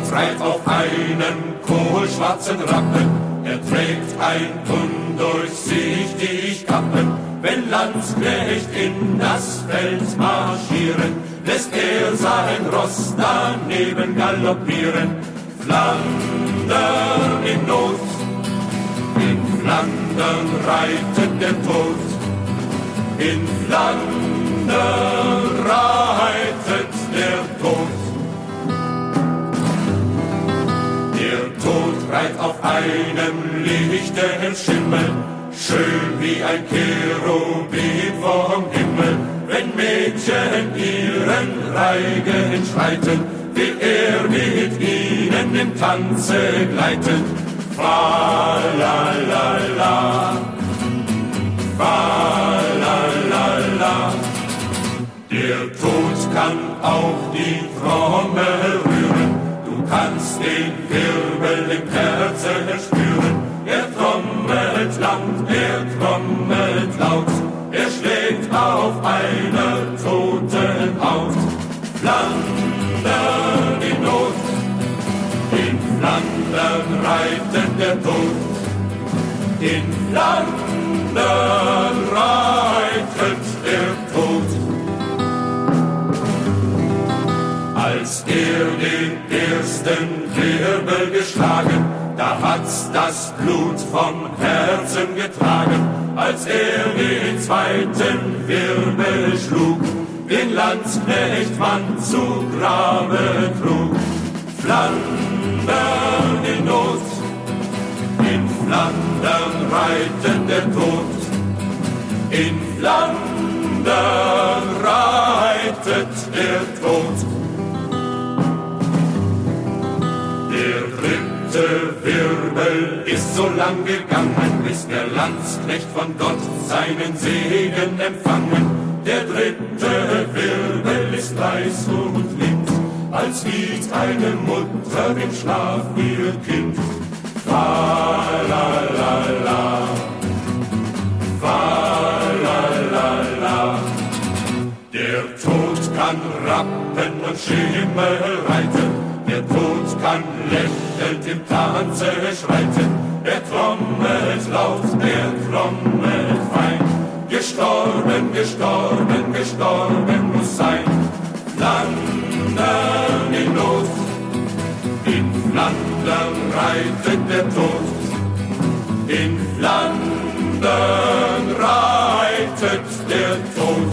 reitet auf einem kohlschwarzen Rappen. Er trägt ein undurchsichtig Kappen. Wenn Landsknecht in das Feld marschieren, lässt er sein Ross daneben galoppieren. Flandern in Not, in Flandern reitet der Tod. In Flandern reitet der Tod. Der Tod reitet auf einem lichten Schimmel, schön wie ein Cherubim vom Himmel. Wenn Mädchen ihren Reigen schreiten, will er mit ihnen im Tanze gleiten. Fa la la la, fa la la la. Der Tod kann auch die Trommel rühren, du kannst den Wirbel im Herzen spüren. Er trommelt lang, er trommelt laut, er schlägt auf einer toten Haut. Flandern in Not, in Flandern reitet der Tod. In Flandern reitet der Tod. Als er den ersten Wirbel geschlagen, da hat's das Blut vom Herzen getragen. Als er den zweiten Wirbel schlug, den Landsknechtmann zu Grabe trug. Flandern in Not, in Flandern reitet der Tod. In Flandern reitet der Tod. Der dritte Wirbel ist so lang gegangen, bis der Landsknecht von Gott seinen Segen empfangen. Der dritte Wirbel ist weiß und lind, als wiegt eine Mutter im Schlaf ihr Kind. Fa la la la, fa la la la. Der Tod kann Rappen und Schimmel reiten, der Tod kann lächelnd im Tanze schreiten. Er trommelt laut, er trommelt fein. Gestorben, gestorben, gestorben muss sein. Flandern in Not, in Flandern reitet der Tod. In Flandern reitet der Tod.